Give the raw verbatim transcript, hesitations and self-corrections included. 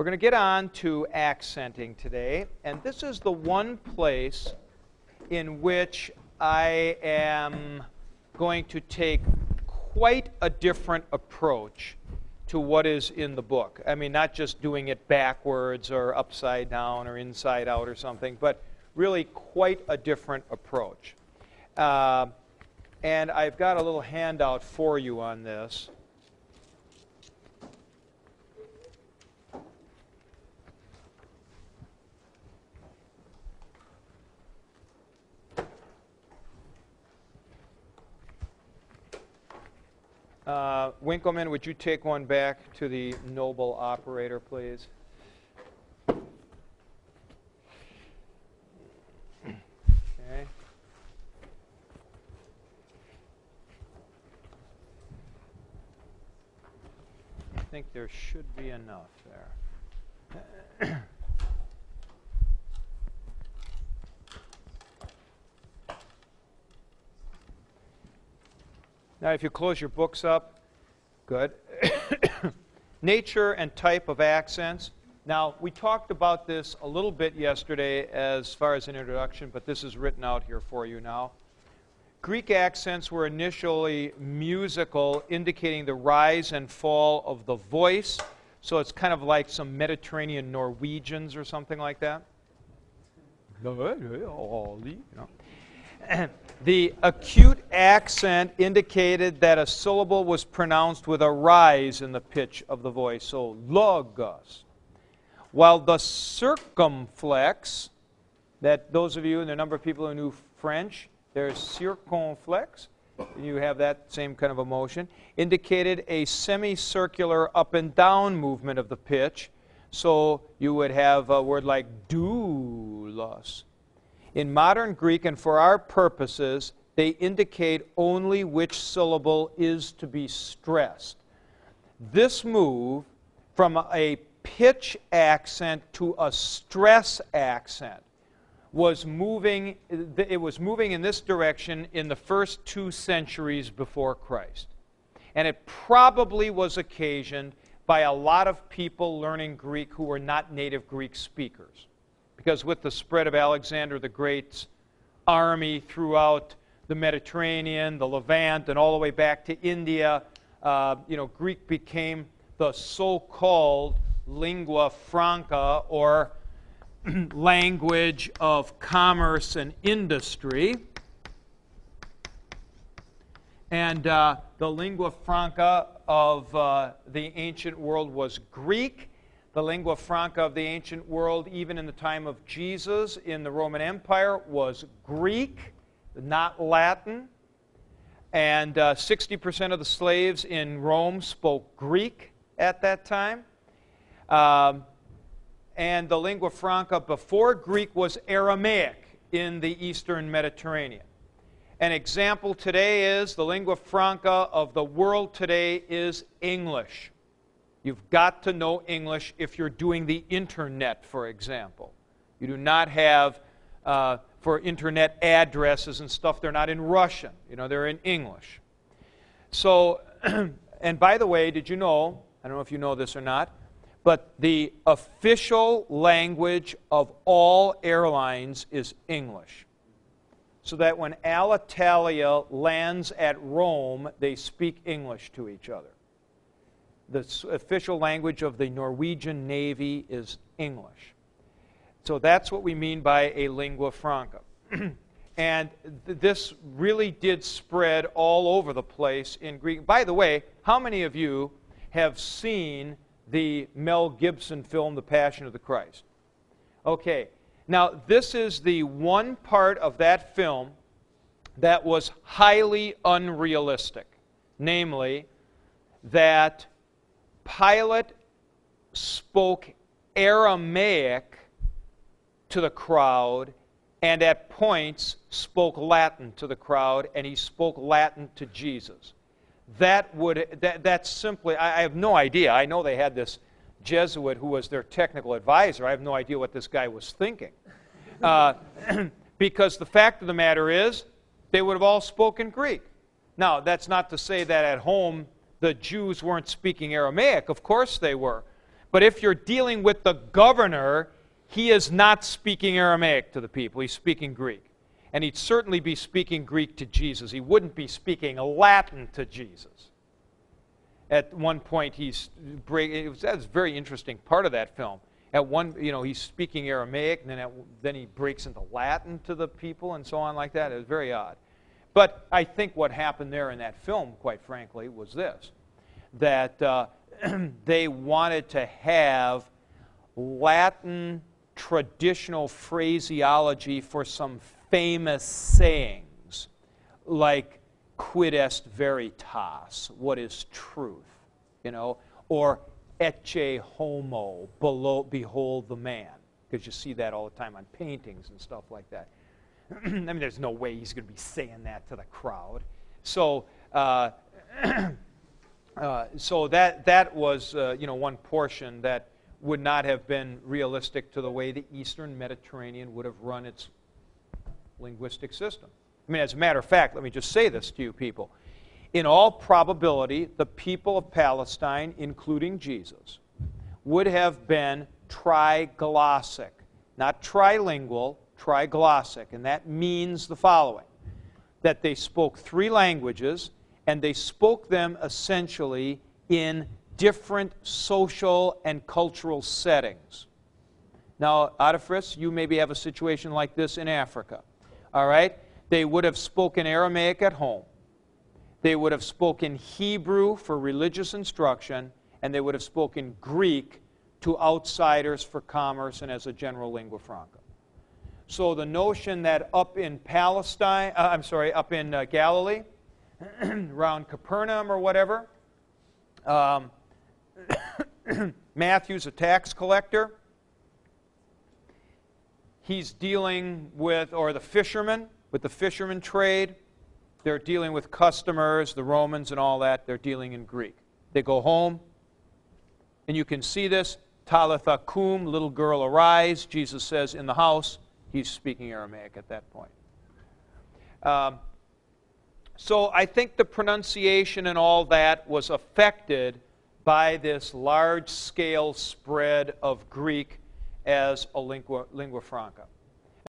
We're going to get on to accenting today, and this is the one place in which I am going to take quite a different approach to what is in the book. I mean, not just doing it backwards or upside down or inside out or something, but really quite a different approach. Uh, and I've got a little handout for you on this. Uh, Winkleman, would you take one back to the noble operator, please? Okay. I think there should be enough there. Now, if you close your books up, good. Nature and type of accents. Now, we talked about this a little bit yesterday as far as an introduction, but this is written out here for you now. Greek accents were initially musical, indicating the rise and fall of the voice. So it's kind of like some Mediterranean Norwegians or something like that. You know. The acute accent indicated that a syllable was pronounced with a rise in the pitch of the voice, so logos. While the circumflex, that those of you and the number of people who knew French, there's circumflex, you have that same kind of emotion, indicated a semicircular up and down movement of the pitch, so you would have a word like doulos. In modern Greek, and for our purposes, they indicate only which syllable is to be stressed. This move from a pitch accent to a stress accent was moving, it was moving in this direction in the first two centuries before Christ. And it probably was occasioned by a lot of people learning Greek who were not native Greek speakers. Because with the spread of Alexander the Great's army throughout the Mediterranean, the Levant, and all the way back to India, uh, you know, Greek became the so-called lingua franca, or language of commerce and industry. And uh, the lingua franca of uh, the ancient world was Greek. The lingua franca of the ancient world, even in the time of Jesus in the Roman Empire, was Greek, not Latin. And uh, sixty percent of the slaves in Rome spoke Greek at that time. Um, and the lingua franca before Greek was Aramaic in the Eastern Mediterranean. An example today is the lingua franca of the world today is English. You've got to know English if you're doing the internet, for example. You do not have, uh, for internet addresses and stuff, they're not in Russian. You know, they're in English. So, and by the way, did you know, I don't know if you know this or not, but the official language of all airlines is English. So that when Alitalia lands at Rome, they speak English to each other. The official language of the Norwegian Navy is English. So that's what we mean by a lingua franca. And th this really did spread all over the place in Greek. By the way, how many of you have seen the Mel Gibson film, The Passion of the Christ? Okay. Now, this is the one part of that film that was highly unrealistic. Namely, that Pilate spoke Aramaic to the crowd and at points spoke Latin to the crowd, and he spoke Latin to Jesus. That would, that, that's simply, I, I have no idea. I know they had this Jesuit who was their technical advisor. I have no idea what this guy was thinking. Uh, because the fact of the matter is, they would have all spoken Greek. Now, that's not to say that at home the Jews weren't speaking Aramaic. Of course they were. But if you're dealing with the governor, he is not speaking Aramaic to the people. He's speaking Greek. And he'd certainly be speaking Greek to Jesus. He wouldn't be speaking Latin to Jesus. At one point, he's it was, that's a very interesting part of that film. At one, you know, he's speaking Aramaic, and then at, then he breaks into Latin to the people, and so on like that. It was very odd. But I think what happened there in that film, quite frankly, was this: that uh, they wanted to have Latin traditional phraseology for some famous sayings, like quid est veritas, what is truth, you know, or ecce homo, below, behold the man, because you see that all the time on paintings and stuff like that. I mean, there's no way he's going to be saying that to the crowd. So, uh, uh, so that that was, uh, you know, one portion that would not have been realistic to the way the Eastern Mediterranean would have run its linguistic system. I mean, as a matter of fact, let me just say this to you people. In all probability, the people of Palestine, including Jesus, would have been triglossic, not trilingual, triglossic, and that means the following: that they spoke three languages, and they spoke them essentially in different social and cultural settings. Now, Adafris, you maybe have a situation like this in Africa. All right? They would have spoken Aramaic at home. They would have spoken Hebrew for religious instruction, and they would have spoken Greek to outsiders for commerce and as a general lingua franca. So the notion that up in Palestine, uh, I'm sorry, up in uh, Galilee, around Capernaum or whatever, um, Matthew's a tax collector. He's dealing with, or the fishermen, with the fisherman trade. They're dealing with customers, the Romans and all that. They're dealing in Greek. They go home, and you can see this. Talitha cum, little girl arise, Jesus says in the house. He's speaking Aramaic at that point. Um, so I think the pronunciation and all that was affected by this large-scale spread of Greek as a lingua, lingua franca.